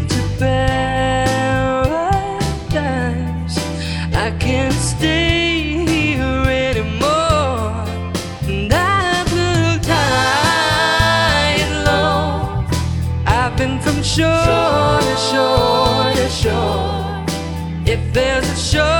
get to paradise. I can't stay here anymore, and I've looked high and low. I've been from shore to shore to shore. If there's a shore